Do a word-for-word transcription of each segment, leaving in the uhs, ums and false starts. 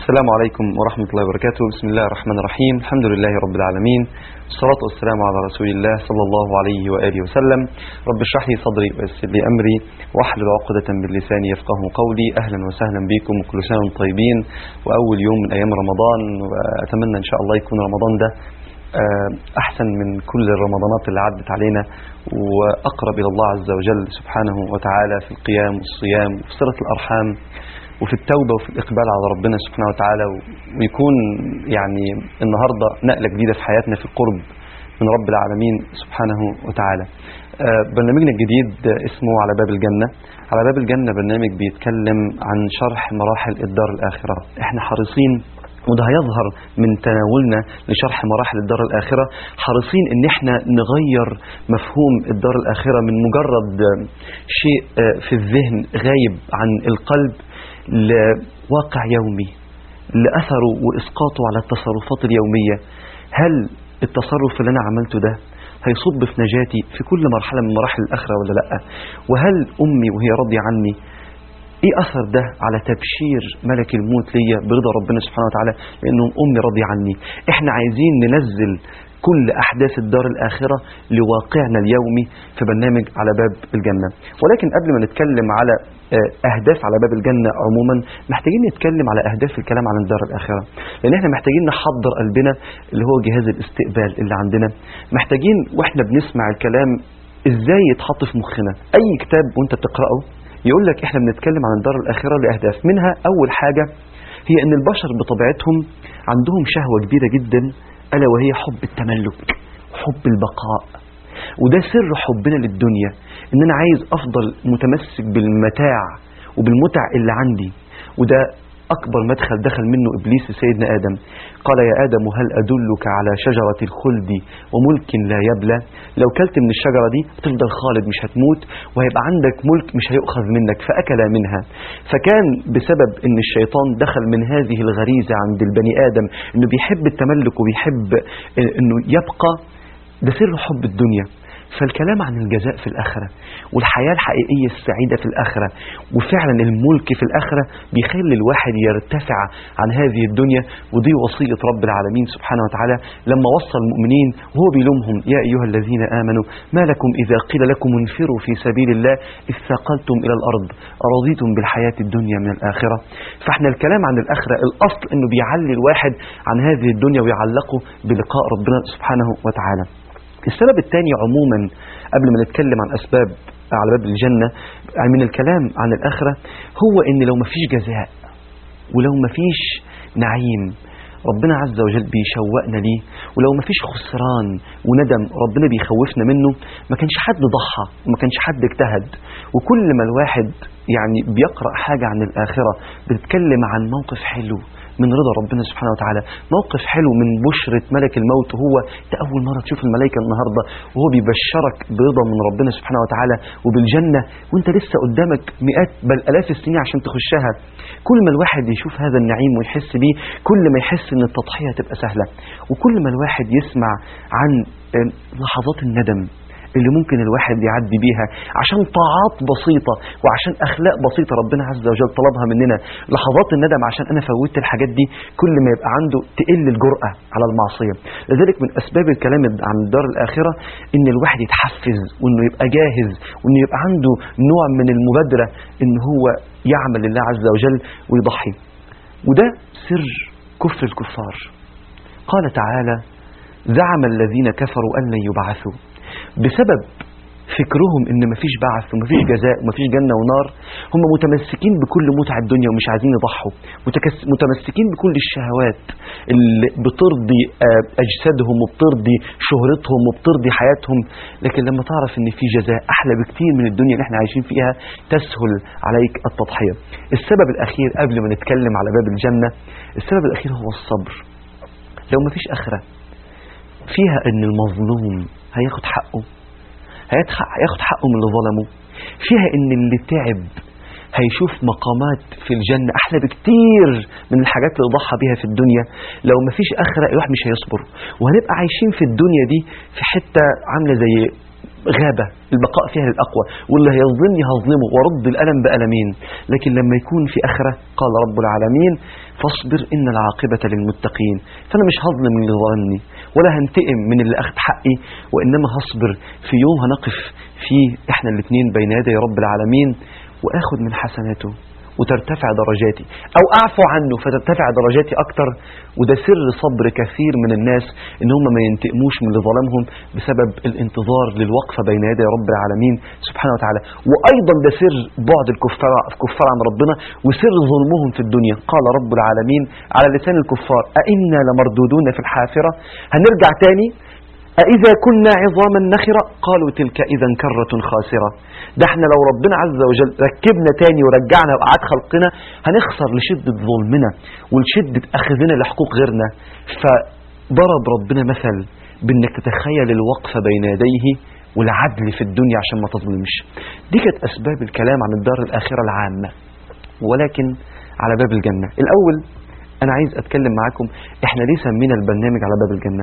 السلام عليكم ورحمة الله وبركاته. بسم الله الرحمن الرحيم. الحمد لله رب العالمين، والصلاة والسلام على رسول الله صلى الله عليه وآله وسلم. رب اشرح لي صدري ويسر لي أمري واحلل عقدة من لساني يفقه قولي. أهلا وسهلا بكم وكل سنة وانتم طيبين، وأول يوم من أيام رمضان، وأتمنى إن شاء الله يكون رمضان ده أحسن من كل الرمضانات اللي عدت علينا، وأقرب إلى الله عز وجل سبحانه وتعالى في القيام والصيام وفي صلة الأرحام وفي التوبة وفي الإقبال على ربنا سبحانه وتعالى، ويكون يعني النهاردة نقلة جديدة في حياتنا في القرب من رب العالمين سبحانه وتعالى. برنامجنا الجديد اسمه على باب الجنة. على باب الجنة برنامج بيتكلم عن شرح مراحل الدار الآخرة. احنا حريصين، وده هيظهر من تناولنا لشرح مراحل الدار الآخرة، حريصين ان احنا نغير مفهوم الدار الآخرة من مجرد شيء في الذهن غايب عن القلب لواقع يومي، لأثره وإسقاطه على التصرفات اليومية. هل التصرف اللي أنا عملته ده هيصب في نجاتي في كل مرحلة من مراحل الآخرة ولا لأ؟ وهل أمي وهي راضية عني ايه اثر ده على تبشير ملك الموت ليا برضا ربنا سبحانه وتعالى لانه امي راضيه عني؟ احنا عايزين ننزل كل احداث الدار الاخره لواقعنا اليومي في برنامج على باب الجنه. ولكن قبل ما نتكلم على اهداف على باب الجنه عموما، محتاجين نتكلم على اهداف الكلام عن الدار الاخره، لان احنا محتاجين نحضر قلبنا اللي هو جهاز الاستقبال اللي عندنا. محتاجين واحنا بنسمع الكلام ازاي يتحط في مخنا. اي كتاب وانت بتقراه يقول لك احنا بنتكلم عن الدار الآخرة لأهداف. منها أول حاجة هي أن البشر بطبيعتهم عندهم شهوة كبيرة جدا، ألا وهي حب التملك وحب البقاء. وده سر حبنا للدنيا، أن أنا عايز أفضل متمسك بالمتاع وبالمتع اللي عندي. وده أكبر مدخل دخل منه إبليس لسيدنا آدم. قال يا آدم هل أدلك على شجرة الخلد وملك لا يبلى؟ لو كلت من الشجرة دي تفضل خالد، مش هتموت، وهيبقى عندك ملك مش هيؤخذ منك. فأكل منها. فكان بسبب أن الشيطان دخل من هذه الغريزة عند البني آدم أنه بيحب التملك وبيحب أنه يبقى. ده سر حب الدنيا. فالكلام عن الجزاء في الآخرة والحياة الحقيقية السعيدة في الآخرة وفعلا الملك في الآخرة بيخلي الواحد يرتفع عن هذه الدنيا. ودي وصية رب العالمين سبحانه وتعالى لما وصى المؤمنين وهو بيلومهم: يا أيها الذين آمنوا ما لكم إذا قيل لكم انفروا في سبيل الله إذ ثاقلتم إلى الأرض أرضيتم بالحياة الدنيا من الآخرة. فاحنا الكلام عن الآخرة الأصل أنه بيعلي الواحد عن هذه الدنيا ويعلقه بلقاء ربنا سبحانه وتعالى. السبب الثاني عموما قبل ما نتكلم عن أسباب على باب الجنة من الكلام عن الآخرة هو إن لو مفيش جزاء ولو مفيش نعيم ربنا عز وجل بيشوقنا ليه، ولو مفيش خسران وندم ربنا بيخوفنا منه، ما كانش حد ضحى وما كانش حد اجتهد. وكل ما الواحد يعني بيقرأ حاجة عن الآخرة بتتكلم عن موقف حلو من رضا ربنا سبحانه وتعالى، موقف حلو من بشرة ملك الموت. هو انت أول مرة تشوف الملائكة النهاردة وهو بيبشرك برضا من ربنا سبحانه وتعالى وبالجنة، وانت لسه قدامك مئات بل ألاف السنين عشان تخشها. كل ما الواحد يشوف هذا النعيم ويحس بيه، كل ما يحس ان التضحية تبقى سهلة. وكل ما الواحد يسمع عن لحظات الندم اللي ممكن الواحد يعدي بيها عشان طاعات بسيطة وعشان أخلاق بسيطة ربنا عز وجل طلبها مننا، لحظات الندم عشان أنا فوتت الحاجات دي، كل ما يبقى عنده تقل الجرأة على المعصية. لذلك من أسباب الكلام عن الدار الآخرة إن الواحد يتحفز وإنه يبقى جاهز وإنه يبقى عنده نوع من المبادرة إن هو يعمل لله عز وجل ويضحي. وده سر كفر الكفار. قال تعالى: زعم الذين كفروا أن لن يبعثوا. بسبب فكرهم ان مفيش بعث ومفيش جزاء ومفيش جنة ونار، هم متمسكين بكل متع الدنيا ومش عايزين يضحوا، متمسكين بكل الشهوات اللي بترضي اجسادهم وبترضي شهرتهم وبترضي حياتهم. لكن لما تعرف ان في جزاء احلى بكتير من الدنيا اللي احنا عايشين فيها تسهل عليك التضحية. السبب الاخير قبل ما نتكلم على باب الجنة، السبب الاخير هو الصبر. لو مفيش اخرة فيها ان المظلوم هياخد حقه، هياخد حقه من اللي ظلمه، فيها ان اللي تعب هيشوف مقامات في الجنة احلى بكتير من الحاجات اللي ضحى بيها في الدنيا. لو مفيش اخرة الواحد مش هيصبر، وهنبقى عايشين في الدنيا دي في حتة عاملة زي غابة، البقاء فيها للأقوى، واللي هيظلمني هظلمه وارد الألم بألمين. لكن لما يكون في آخرة قال رب العالمين فاصبر إن العاقبة للمتقين. فأنا مش هظلم اللي ظلمني ولا هنتقم من اللي أخذ حقي، وإنما هصبر في يوم هنقف فيه إحنا الاثنين بين يدي رب العالمين، وآخذ من حسناته وترتفع درجاتي، أو أعفو عنه فترتفع درجاتي أكتر. وده سر صبر كثير من الناس، إن هم ما ينتقموش من اللي ظلمهم بسبب الانتظار للوقفة بين يدي رب العالمين سبحانه وتعالى. وأيضا ده سر بعد الكفار الكفار عن ربنا وسر ظلمهم في الدنيا. قال رب العالمين على لسان الكفار أئنا لمردودون في الحافرة، هنرجع تاني؟ أإذا كنا عظاما نخرة قالوا تلك إذا كرة خاسرة. ده احنا لو ربنا عز وجل ركبنا تاني ورجعنا وقعد خلقنا هنخسر لشدة ظلمنا ولشدة أخذنا لحقوق غيرنا. فضرب ربنا مثل بأنك تتخيل الوقفة بين يديه والعدل في الدنيا عشان ما تظلمش. دي كانت أسباب الكلام عن الدار الآخرة العامة. ولكن على باب الجنة الأول أنا عايز أتكلم معاكم إحنا ليه سمينا البرنامج على باب الجنة.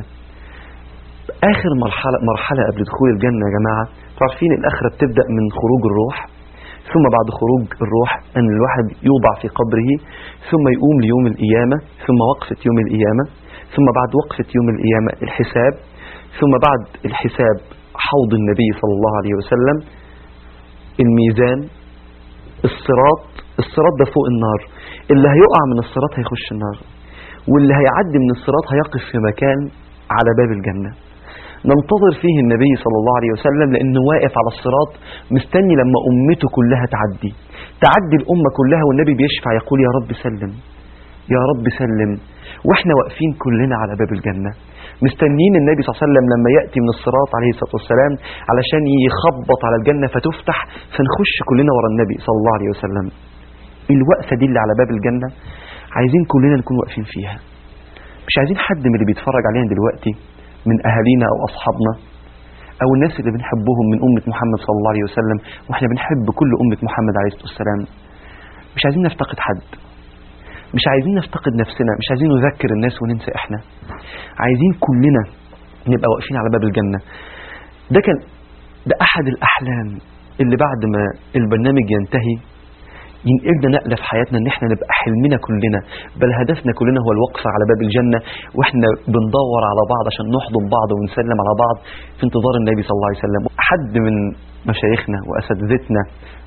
آخر مرحلة, مرحلة قبل دخول الجنة يا جماعة، تعرفين الآخرة بتبدأ من خروج الروح، ثم بعد خروج الروح أن الواحد يوضع في قبره، ثم يقوم ليوم القيامة، ثم وقفة يوم القيامة، ثم بعد وقفة يوم القيامة الحساب، ثم بعد الحساب حوض النبي صلى الله عليه وسلم، الميزان، الصراط. الصراط ده فوق النار، اللي هيقع من الصراط هيخش النار، واللي هيعدي من الصراط هيقف في مكان على باب الجنة ننتظر فيه النبي صلى الله عليه وسلم، لأنه واقف على الصراط مستني لما أمته كلها تعدي تعدي الأمة كلها، والنبي بيشفع يقول يا رب سلم يا رب سلم. وإحنا واقفين كلنا على باب الجنة مستنين النبي صلى الله عليه وسلم لما يأتي من الصراط عليه الصلاة والسلام علشان يخبط على الجنة فتفتح فنخش كلنا ورا النبي صلى الله عليه وسلم. الوقفة دي اللي على باب الجنة عايزين كلنا نكون واقفين فيها. مش عايزين حد من اللي بيتفرج علينا دلوقتي من أهالينا أو أصحابنا أو الناس اللي بنحبهم من أمة محمد صلى الله عليه وسلم، وإحنا بنحب كل أمة محمد عليه الصلاة والسلام، مش عايزين نفتقد حد، مش عايزين نفتقد نفسنا، مش عايزين نذكر الناس وننسى إحنا. عايزين كلنا نبقى واقفين على باب الجنة. ده كان ده أحد الأحلام اللي بعد ما البرنامج ينتهي ينقلنا نقلة في حياتنا، ان احنا نبقى حلمنا كلنا بل هدفنا كلنا هو الوقفة على باب الجنة، واحنا بندور على بعض عشان نحضن بعض ونسلم على بعض في انتظار النبي صلى الله عليه وسلم. حد من مشايخنا وأساتذتنا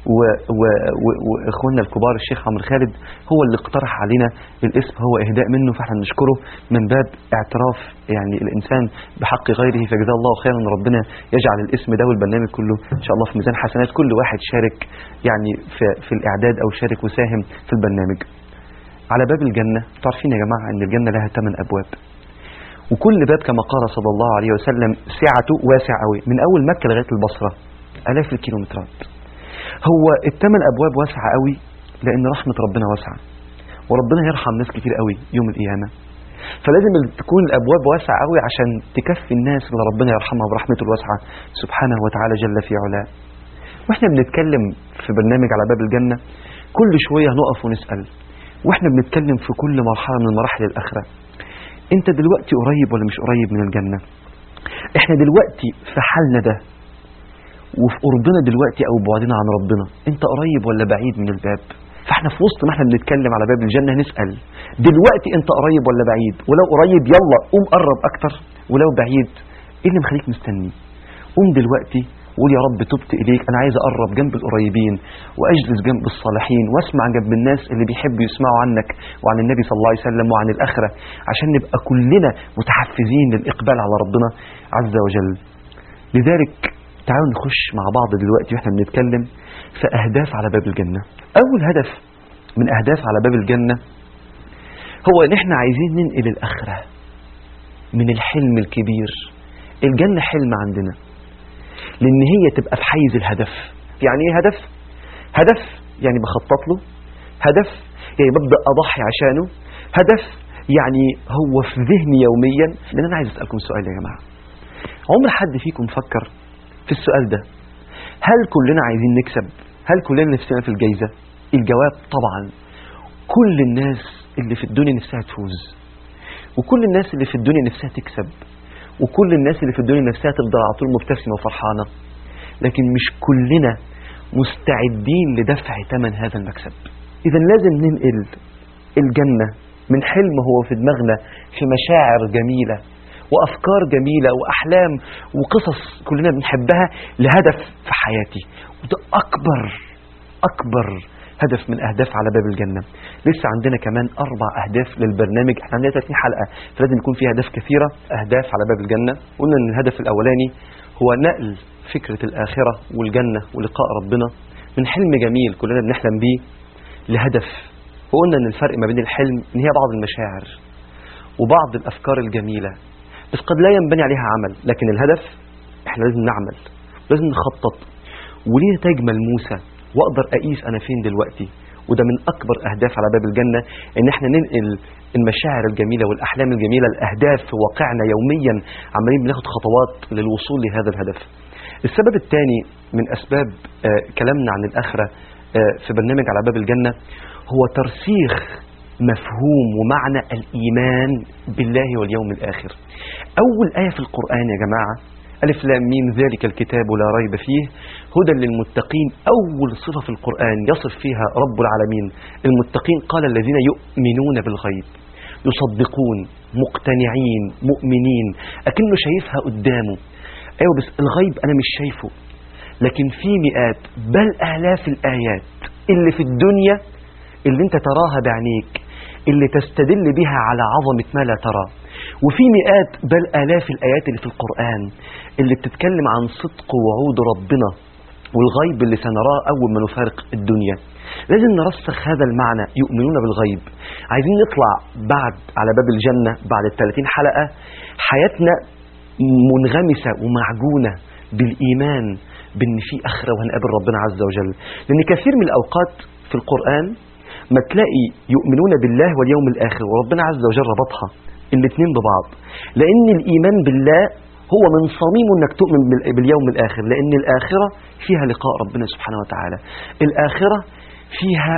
واخواننا الكبار الشيخ عمرو خالد هو اللي اقترح علينا الاسم، هو اهداء منه، فاحنا نشكره من باب اعتراف يعني الانسان بحق غيره، فجزاه الله خيرا. ربنا يجعل الاسم ده والبرنامج كله ان شاء الله في ميزان حسنات كل واحد شارك يعني في, في الاعداد او شارك وساهم في البرنامج. على باب الجنة تعرفين يا جماعة ان الجنة لها ثمان ابواب، وكل باب كما قال صلى الله عليه وسلم سعته واسع قوي، من اول مكة لغاية البصرة الاف الكيلومترات. هو الثمان ابواب واسعة قوي لان رحمة ربنا واسعة، وربنا يرحم ناس كتير قوي يوم القيامة، فلازم تكون الابواب واسعة قوي عشان تكفي الناس اللي ربنا يرحمها برحمته الواسعة سبحانه وتعالى جل في علاه. واحنا بنتكلم في برنامج على باب الجنة كل شوية هنقف ونسأل، واحنا بنتكلم في كل مرحلة من مراحل الآخرة، انت دلوقتي قريب ولا مش قريب من الجنة؟ احنا دلوقتي في حالنا ده وفي قربنا دلوقتي او بعدنا عن ربنا، انت قريب ولا بعيد من الباب؟ فاحنا في وسط ما احنا بنتكلم على باب الجنة نسأل دلوقتي انت قريب ولا بعيد؟ ولو قريب يلا قوم قرب اكتر، ولو بعيد ايه اللي مخليك مستني؟ قوم دلوقتي وقول يا رب تبت إليك، أنا عايز أقرب جنب القريبين وأجلس جنب الصالحين وأسمع جنب الناس اللي بيحبوا يسمعوا عنك وعن النبي صلى الله عليه وسلم وعن الآخرة، عشان نبقى كلنا متحفزين للإقبال على ربنا عز وجل. لذلك تعالوا نخش مع بعض دلوقتي وإحنا بنتكلم في أهداف على باب الجنة. أول هدف من أهداف على باب الجنة هو إن إحنا عايزين ننقل الآخرة من الحلم الكبير. الجنة حلم عندنا لأن هي تبقى في حيز الهدف. يعني ايه هدف؟ هدف يعني بخطط له، هدف يعني ببدأ أضحي عشانه، هدف يعني هو في ذهني يوميا. لأن أنا عايز أسألكم سؤال يا جماعة، عمر حد فيكم فكر في السؤال ده؟ هل كلنا عايزين نكسب؟ هل كلنا نفسنا في الجايزة؟ الجواب طبعا كل الناس اللي في الدنيا نفسها تفوز، وكل الناس اللي في الدنيا نفسها تكسب، وكل الناس اللي في الدنيا نفسها تفضل على طول مبتسمة وفرحانة. لكن مش كلنا مستعدين لدفع ثمن هذا المكسب. إذا لازم ننقل الجنة من حلم هو في دماغنا في مشاعر جميلة وأفكار جميلة وأحلام وقصص كلنا بنحبها لهدف في حياتي، وده أكبر أكبر هدف من أهداف على باب الجنة. لسه عندنا كمان أربع أهداف للبرنامج، احنا عندنا ثلاثين حلقة فلازم يكون فيها أهداف كثيرة. أهداف على باب الجنة قلنا أن الهدف الأولاني هو نقل فكرة الآخرة والجنة ولقاء ربنا من حلم جميل كلنا بنحلم بيه لهدف. وقلنا أن الفرق ما بين الحلم أن هي بعض المشاعر وبعض الأفكار الجميلة بس قد لا ينبني عليها عمل، لكن الهدف احنا لازم نعمل، لازم نخطط وليه نتائج ملموسة واقدر اقيس انا فين دلوقتي. وده من اكبر اهداف على باب الجنة، ان احنا ننقل المشاعر الجميلة والاحلام الجميلة الاهداف في واقعنا يوميا، عمالين بناخد خطوات للوصول لهذا الهدف. السبب الثاني من اسباب آه كلامنا عن الاخرة آه في برنامج على باب الجنة هو ترسيخ مفهوم ومعنى الإيمان بالله واليوم الآخر. أول آية في القرآن يا جماعة ألف لام ميم ذلك الكتاب لا ريب فيه هدى للمتقين. أول صفة في القرآن يصف فيها رب العالمين المتقين قال الذين يؤمنون بالغيب، يصدقون، مقتنعين، مؤمنين، أكنه شايفها قدامه. أيوة بس الغيب أنا مش شايفه، لكن في مئات بل آلاف الآيات اللي في الدنيا اللي انت تراها بعينيك اللي تستدل بها على عظمة ما لا ترى، وفي مئات بل آلاف الآيات اللي في القرآن اللي بتتكلم عن صدق وعود ربنا والغيب اللي سنراه أول ما نفارق الدنيا. لازم نرسخ هذا المعنى، يؤمنون بالغيب. عايزين نطلع بعد على باب الجنة بعد الثلاثين حلقة حياتنا منغمسة ومعجونة بالإيمان بأن في آخرة وهنقابل ربنا عز وجل. لأن كثير من الأوقات في القرآن ما تلاقي يؤمنون بالله واليوم الآخر وربنا عز وجل ربطها الاثنين ببعض، لأن الإيمان بالله هو من صميمه أنك تؤمن باليوم الآخر، لأن الآخرة فيها لقاء ربنا سبحانه وتعالى، الآخرة فيها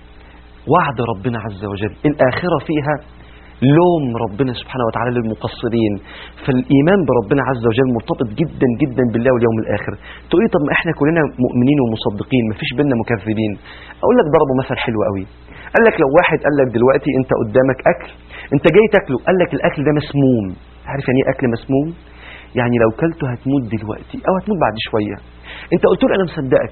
وعد ربنا عز وجل، الآخرة فيها لوم ربنا سبحانه وتعالى للمقصرين. فالإيمان بربنا عز وجل مرتبط جدا جدا بالله واليوم الآخر. تقولي طب ما احنا كلنا مؤمنين ومصدقين مفيش بينا مكذبين. أقول لك ضربوا مثل حلو قوي، قال لك لو واحد قال لك دلوقتي انت قدامك أكل انت جاي تاكله، قال لك الأكل ده مسموم. عارف يعني ايه أكل مسموم؟ يعني لو كلته هتموت دلوقتي أو هتموت بعد شوية. انت قلت له أنا مصدقك،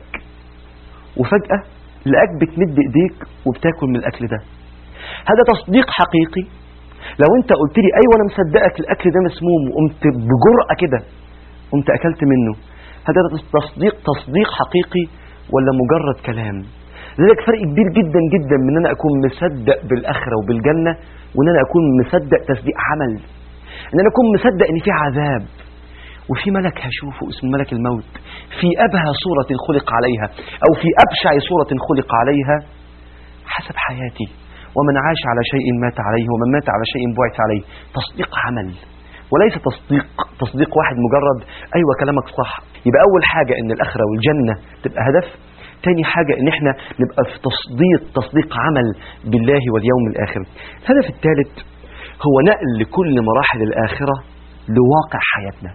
وفجأة لقاك بتمد ايديك وبتاكل من الأكل ده. هذا تصديق حقيقي. لو انت قلت لي ايوه انا مصدقك الاكل ده مسموم وقمت بجرأة كده قمت اكلت منه، هذا تصديق تصديق حقيقي ولا مجرد كلام؟ لذلك فرق كبير جدا جدا من ان انا اكون مصدق بالاخره وبالجنه وان انا اكون مصدق تصديق عمل. ان انا اكون مصدق ان في عذاب وفي ملك هشوفه اسمه ملك الموت في ابهى صوره خلق عليها او في ابشع صوره خلق عليها حسب حياتي، ومن عاش على شيء مات عليه ومن مات على شيء بعث عليه. تصديق عمل وليس تصديق تصديق واحد مجرد أيوة كلامك صح. يبقى أول حاجة إن الآخرة والجنة تبقى هدف، تاني حاجة إن إحنا نبقى في تصديق تصديق عمل بالله واليوم الآخر. الهدف الثالث هو نقل كل مراحل الآخرة لواقع حياتنا.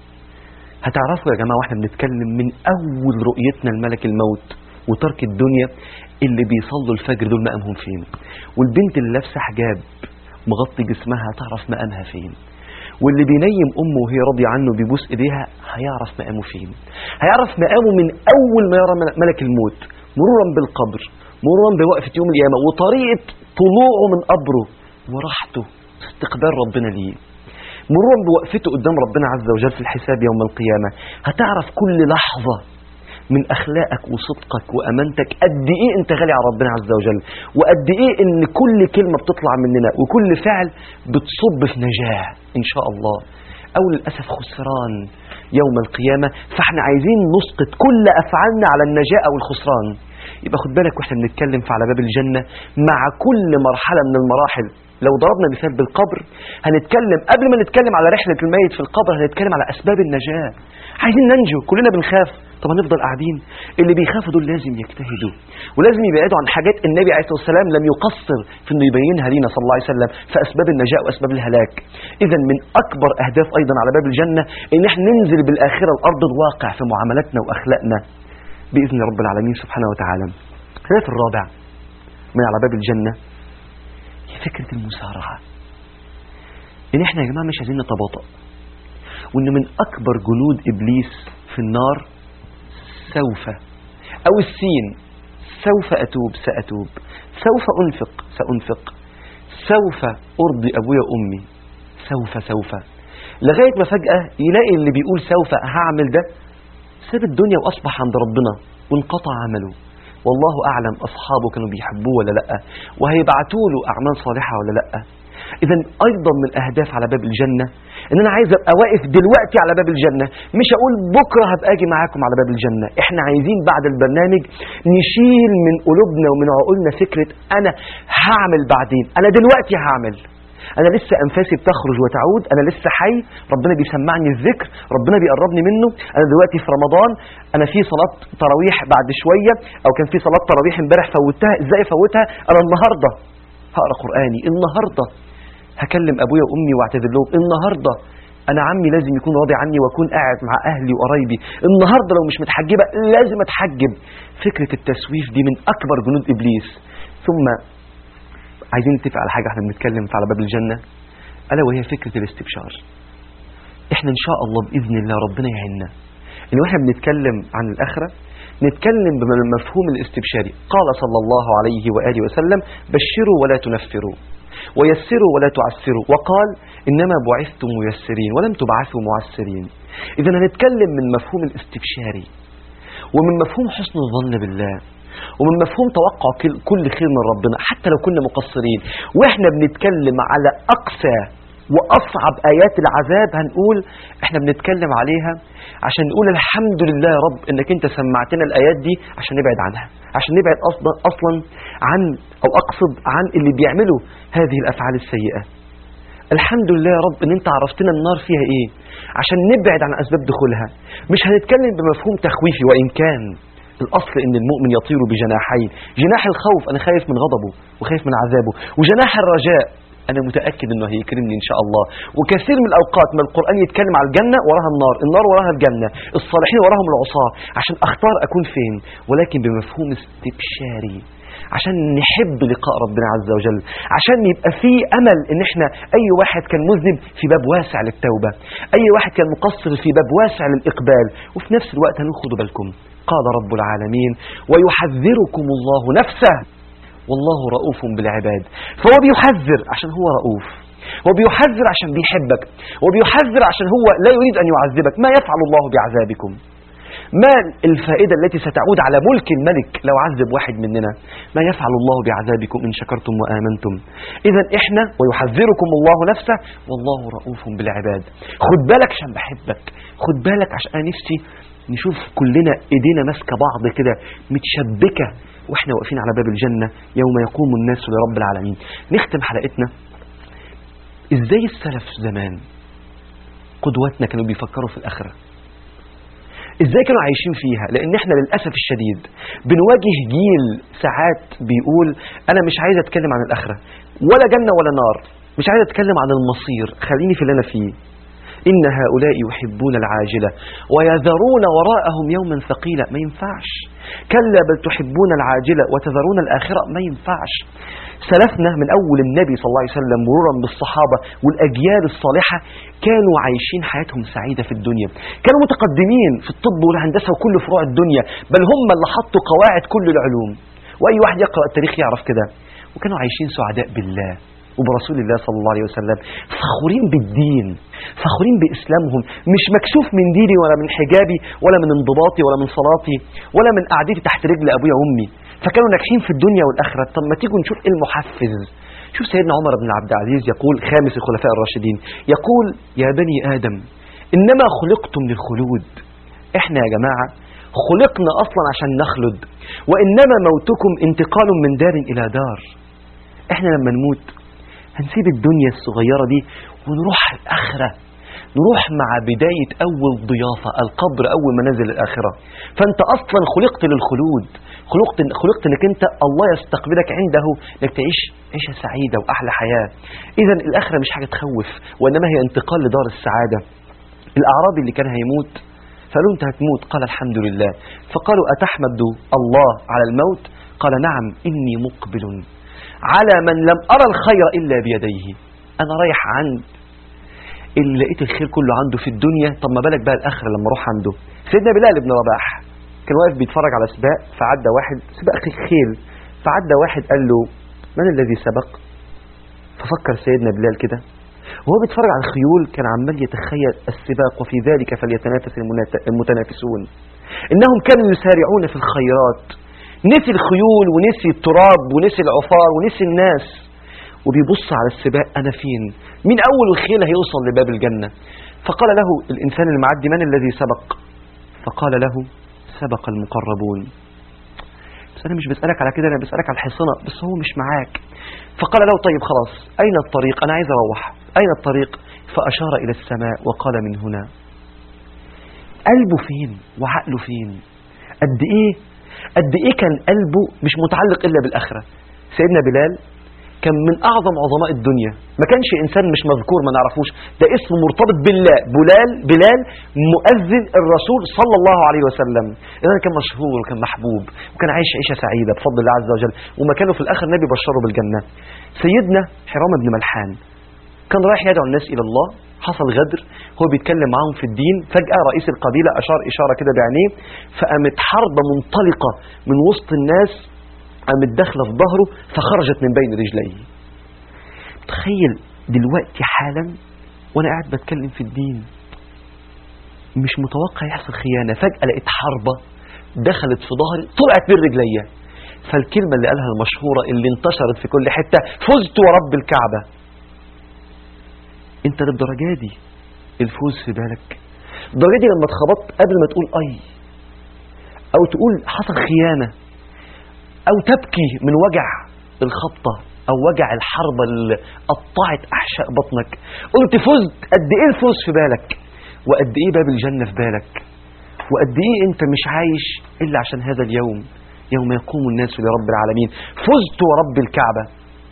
هتعرفوا يا جماعة واحنا بنتكلم من أول رؤيتنا لملك الموت وترك الدنيا اللي بيصلوا الفجر دول مقامهم فين، والبنت اللي لابسه حجاب مغطي جسمها تعرف مقامها فين، واللي بينيم امه وهي راضيه عنه بيبوس ايديها هيعرف مقامه فين. هيعرف مقامه من اول ما يرى ملك الموت، مرورا بالقبر، مرورا بوقفه يوم القيامه وطريقه طلوعه من قبره وراحته استقبال ربنا ليه، مرورا بوقفته قدام ربنا عز وجل في الحساب يوم القيامه. هتعرف كل لحظه من أخلاقك وصدقك وأمانتك قد إيه أنت غالي على ربنا عز وجل، وقد إيه إن كل كلمة بتطلع مننا وكل فعل بتصب في نجاة إن شاء الله أو للأسف خسران يوم القيامة. فإحنا عايزين نسقط كل أفعالنا على النجاة أو الخسران. يبقى خد بالك وإحنا بنتكلم في على باب الجنة مع كل مرحلة من المراحل لو ضربنا مثال بالقبر هنتكلم، قبل ما نتكلم على رحلة الميت في القبر هنتكلم على أسباب النجاة. عايزين ننجو، كلنا بنخاف، طب هنفضل قاعدين؟ اللي بيخافوا دول لازم يجتهدوا ولازم يبعدوا عن حاجات النبي عليه الصلاة والسلام لم يقصر في انه يبينها لنا صلى الله عليه وسلم في أسباب النجاة وأسباب الهلاك. إذا من أكبر أهداف أيضا على باب الجنة إن احنا ننزل بالآخرة الأرض الواقع في معاملاتنا وأخلاقنا بإذن رب العالمين سبحانه وتعالى. الهدف الرابع من على باب الجنة هي فكرة المسارعة. إن احنا يا جماعة مش عايزين نتباطأ، وإن من أكبر جنود إبليس في النار سوف، أو السين، سوف أتوب سأتوب، سوف أنفق سأنفق، سوف أرضي أبويا وأمي، سوف سوف، لغاية ما فجأة يلاقي اللي بيقول سوف هعمل ده ساب الدنيا وأصبح عند ربنا وانقطع عمله. والله أعلم أصحابه كانوا بيحبوه ولا لأ، وهيبعتوا له أعمال صالحة ولا لأ. إذن أيضا من الأهداف على باب الجنة إن أنا عايز أبقى واقف دلوقتي على باب الجنة، مش أقول بكرة هبقى أجي معاكم على باب الجنة. إحنا عايزين بعد البرنامج نشيل من قلوبنا ومن عقولنا فكرة أنا هعمل بعدين، أنا دلوقتي هعمل، أنا لسه أنفاسي بتخرج وتعود، أنا لسه حي، ربنا بيسمعني الذكر، ربنا بيقربني منه، أنا دلوقتي في رمضان، أنا في صلاة تراويح بعد شوية، أو كان في صلاة تراويح امبارح فوتها، إزاي فوتها؟ أنا النهاردة هقرأ قرآني، النهاردة هكلم أبويا وأمي واعتذر لهم، النهاردة أنا عمي لازم يكون راضي عني وأكون قاعد مع أهلي وقرايبي، النهاردة لو مش متحجبة لازم أتحجب. فكرة التسويف دي من أكبر جنود إبليس. ثم عايزين نتفق على حاجة احنا بنتكلم في على باب الجنة، ألا وهي فكرة الاستبشار. احنا إن شاء الله بإذن الله ربنا يعيننا إن واحنا بنتكلم عن الآخرة نتكلم بمفهوم الاستبشاري. قال صلى الله عليه وآله وسلم بشروا ولا تنفروا ويسروا ولا تعسروا، وقال إنما بعثتم ميسرين ولم تبعثوا معسرين. إذا هنتكلم من مفهوم الاستبشاري ومن مفهوم حسن الظن بالله ومن مفهوم توقع كل خير من ربنا حتى لو كنا مقصرين. وإحنا بنتكلم على أقسى وأصعب آيات العذاب هنقول إحنا بنتكلم عليها عشان نقول الحمد لله يا رب إنك أنت سمعتنا الآيات دي عشان نبعد عنها، عشان نبعد أصلا, أصلا عن أو أقصد عن اللي بيعملوا هذه الأفعال السيئة. الحمد لله يا رب إن أنت عرفتنا النار فيها إيه عشان نبعد عن أسباب دخولها. مش هنتكلم بمفهوم تخويفي، وإن كان الأصل إن المؤمن يطير بجناحين، جناح الخوف أنا خايف من غضبه وخايف من عذابه، وجناح الرجاء أنا متأكد إنه هيكرمني إن شاء الله. وكثير من الأوقات ما القرآن يتكلم على الجنة وراها النار، النار وراها الجنة، الصالحين وراهم العصاة، عشان أختار أكون فين، ولكن بمفهوم استبشاري عشان نحب لقاء ربنا عز وجل، عشان يبقى فيه أمل إن إحنا أي واحد كان مذنب في باب واسع للتوبة، أي واحد كان مقصر في باب واسع للإقبال. وفي نفس الوقت هناخدوا بالكم قال رب العالمين ويحذركم الله نفسه والله رؤوف بالعباد. فهو بيحذر عشان هو رؤوف، هو بيحذر عشان بيحبك، هو بيحذر عشان هو لا يريد أن يعذبك. ما يفعل الله بعذابكم؟ ما الفائدة التي ستعود على ملك الملك لو عذب واحد مننا؟ ما يفعل الله بعذابكم إن شكرتم وآمنتم. إذا إحنا ويحذركم الله نفسه والله رؤوف بالعباد. خد بالك عشان بحبك، خد بالك عشان أنا نفسي نشوف كلنا إيدينا ماسكة بعض كده متشبكة وإحنا واقفين على باب الجنة يوم يقوم الناس لرب العالمين. نختم حلقتنا إزاي السلف زمان قدواتنا كانوا بيفكروا في الآخرة، إزاي كانوا عايشين فيها. لأن إحنا للأسف الشديد بنواجه جيل ساعات بيقول أنا مش عايز أتكلم عن الآخرة ولا جنة ولا نار، مش عايز أتكلم عن المصير، خليني في اللي أنا فيه. إن هؤلاء يحبون العاجلة ويذرون وراءهم يوما ثقيلا. ما ينفعش. كلا بل تحبون العاجلة وتذرون الآخرة. ما ينفعش. سلفنا من أول النبي صلى الله عليه وسلم مرورا بالصحابة والأجيال الصالحة كانوا عايشين حياتهم سعيدة في الدنيا، كانوا متقدمين في الطب والهندسة وكل فروع الدنيا، بل هم اللي حطوا قواعد كل العلوم، وأي واحد يقرأ التاريخ يعرف كده. وكانوا عايشين سعداء بالله وبرسول الله صلى الله عليه وسلم، فخورين بالدين، فخورين بإسلامهم، مش مكسوف من ديني ولا من حجابي ولا من انضباطي ولا من صلاتي ولا من قعدتي تحت رجل أبويا وأمي. فكانوا ناجحين في الدنيا والآخرة. طب ما تيجوا نشوف إيه المحفز. شوف سيدنا عمر بن عبد العزيز يقول، خامس الخلفاء الراشدين، يقول يا بني آدم إنما خلقتم للخلود. إحنا يا جماعة خلقنا أصلا عشان نخلد، وإنما موتكم انتقال من دار إلى دار. إحنا لما نموت هنسيب الدنيا الصغيرة دي ونروح الآخرة، نروح مع بداية أول ضيافة، القبر أول منازل الآخرة. فأنت أصلا خلقت للخلود، خلقت, خلقت أنك أنت الله يستقبلك عنده، أنك تعيش عيشة سعيدة وأحلى حياة. إذن الآخرة مش حاجة تخوف، وإنما هي انتقال لدار السعادة. الأعرابي اللي كان هيموت فقالوا أنت هتموت، قال الحمد لله. فقالوا أتحمد الله على الموت؟ قال نعم إني مقبل على من لم أرى الخير إلا بيديه. أنا رايح عند اللي لقيت الخير كله عنده في الدنيا، طب ما بالك بقى الآخرة لما أروح عنده. سيدنا بلال بن رباح كان واقف بيتفرج على سباق، فعدى واحد سباق خيل، فعدى واحد قال له من الذي سبق؟ ففكر سيدنا بلال كده وهو بيتفرج على الخيول، كان عمال يتخيل السباق وفي ذلك فليتنافس المتنافسون إنهم كانوا يسارعون في الخيرات. نسي الخيول ونسي التراب ونسي العفار ونسي الناس، وبيبص على السباق أنا فين؟ مين أول الخيل هيوصل لباب الجنة؟ فقال له الإنسان المعدي من الذي سبق؟ فقال له سبق المقربون. بس أنا مش بسألك على كده، أنا بسألك على الحصنة، بس هو مش معاك. فقال له طيب خلاص أين الطريق؟ أنا عايز أروح، أين الطريق؟ فأشار إلى السماء وقال من هنا. قلبه فين وعقله فين؟ قد إيه قد إيه كان قلبه مش متعلق إلا بالآخرة. سيدنا بلال كان من أعظم عظماء الدنيا، ما كانش إنسان مش مذكور ما نعرفوش، ده اسمه مرتبط بالله. بلال بلال مؤذن الرسول صلى الله عليه وسلم. إذن كان مشهور وكان محبوب وكان عايش عيشة سعيدة بفضل الله عز وجل، ومكانه في الآخر النبي بشره بالجنة. سيدنا حرام بن ملحان كان رايح يدعو الناس إلى الله، حصل غدر، هو بيتكلم معهم في الدين، فجأة رئيس القبيلة أشار إشارة كده بعينيه، فقامت حربة منطلقة من وسط الناس، قامت داخله في ظهره فخرجت من بين رجليه. تخيل دلوقتي حالا وانا قاعد بتكلم في الدين مش متوقع يحصل خيانة، فجأة لقيت حربة دخلت في ظهري طلعت بين رجليا. فالكلمة اللي قالها المشهورة اللي انتشرت في كل حتة، فزت ورب الكعبة. انت للدرجة دي الفوز في بالك؟ الدرجة دي لما اتخبطت قبل ما تقول اي او تقول حصل خيانة أو تبكي من وجع الخبطة أو وجع الحربة اللي قطعت أحشاء بطنك، قلت فزت. قد إيه الفوز في بالك، وقد إيه باب الجنة في بالك، وقد إيه أنت مش عايش إلا عشان هذا اليوم، يوم يقوم الناس لرب العالمين. فزت ورب الكعبة.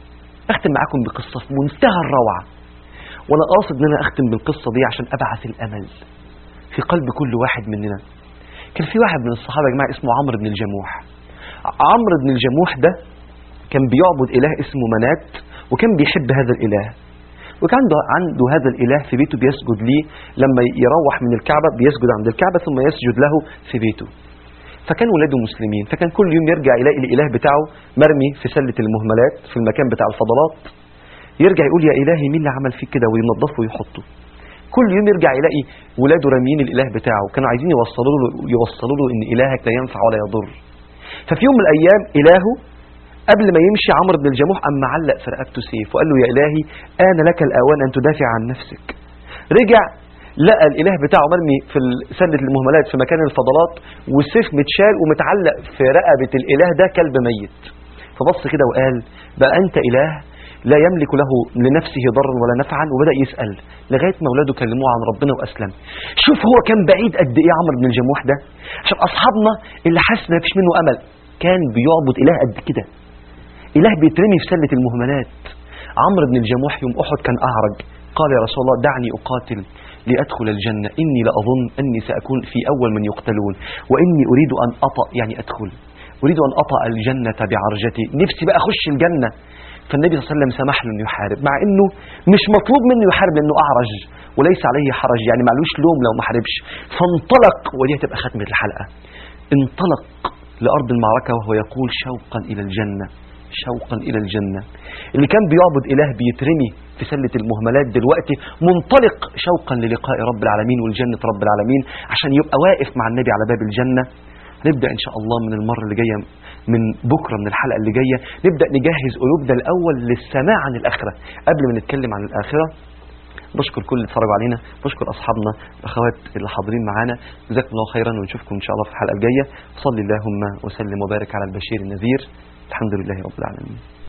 أختم معاكم بقصة في منتهى الروعة، وأنا قاصد أن أنا أختم بالقصة دي عشان أبعث الأمل في قلب كل واحد مننا. كان في واحد من الصحابة يا جماعة اسمه عمرو بن الجموح. عمرو بن الجموح ده كان بيعبد إله اسمه منات، وكان بيحب هذا الإله، وكان عنده هذا الإله في بيته بيسجد ليه. لما يروح من الكعبة بيسجد عند الكعبة ثم يسجد له في بيته. فكان ولاده مسلمين، فكان كل يوم يرجع يلاقي الإله بتاعه مرمي في سلة المهملات في المكان بتاع الفضلات، يرجع يقول يا إلهي مين اللي عمل فيك كده، وينظفه ويحطه. كل يوم يرجع يلاقي ولاده راميين الإله بتاعه، كانوا عايزين يوصلوا له يوصلوا له إن إلهك لا ينفع ولا يضر. ففي يوم من الأيام إلهه قبل ما يمشي عمرو بن الجموح أم معلق في رقبته سيف وقال له يا إلهي آن لك الأوان أن تدافع عن نفسك. رجع لقى الإله بتاعه مرمي في سلة المهملات في مكان الفضلات، والسيف متشال ومتعلق في رقبة الإله ده كلب ميت. فبص كده وقال بقى أنت إله لا يملك له لنفسه ضرا ولا نفعا، وبدأ يسأل لغاية ما أولاده كلموه عن ربنا وأسلم. شوف هو كان بعيد قد إيه عمرو بن الجموح ده، عشان أصحابنا اللي حاسس ما فيش منه أمل كان بيعبد إله قد كده، إله بيترمي في سلة المهملات. عمرو بن الجموح يوم أحد كان أعرج، قال يا رسول الله دعني أقاتل لأدخل الجنة، إني لأظن أني سأكون في أول من يقتلون، وإني أريد أن أطأ يعني أدخل أريد أن أطأ الجنة بعرجتي، نفسي بقى أخش الجنة. فالنبي صلى الله عليه وسلم سمح له أنه يحارب، مع أنه مش مطلوب منه يحارب لأنه أعرج وليس عليه حرج، يعني معلوش لوم لو ما حاربش. فانطلق، ودي هتبقى ختمة الحلقة، انطلق لأرض المعركة وهو يقول شوقا إلى الجنة شوقا إلى الجنة. اللي كان بيعبد إله بيترمي في سلة المهملات دلوقتي منطلق شوقا للقاء رب العالمين والجنة رب العالمين، عشان يبقى واقف مع النبي على باب الجنة. نبدأ إن شاء الله من المرة اللي جاية، من بكرة من الحلقة اللي جاية نبدأ نجهز قلوبنا الأول للسماع عن الآخرة قبل ما نتكلم عن الآخرة. بشكر كل اللي اتفرجوا علينا، بشكر أصحابنا الأخوات اللي حاضرين معانا، جزاكم الله خيرا، ونشوفكم إن شاء الله في الحلقة الجاية. صلي اللهم وسلم وبارك على البشير النذير. الحمد لله رب العالمين.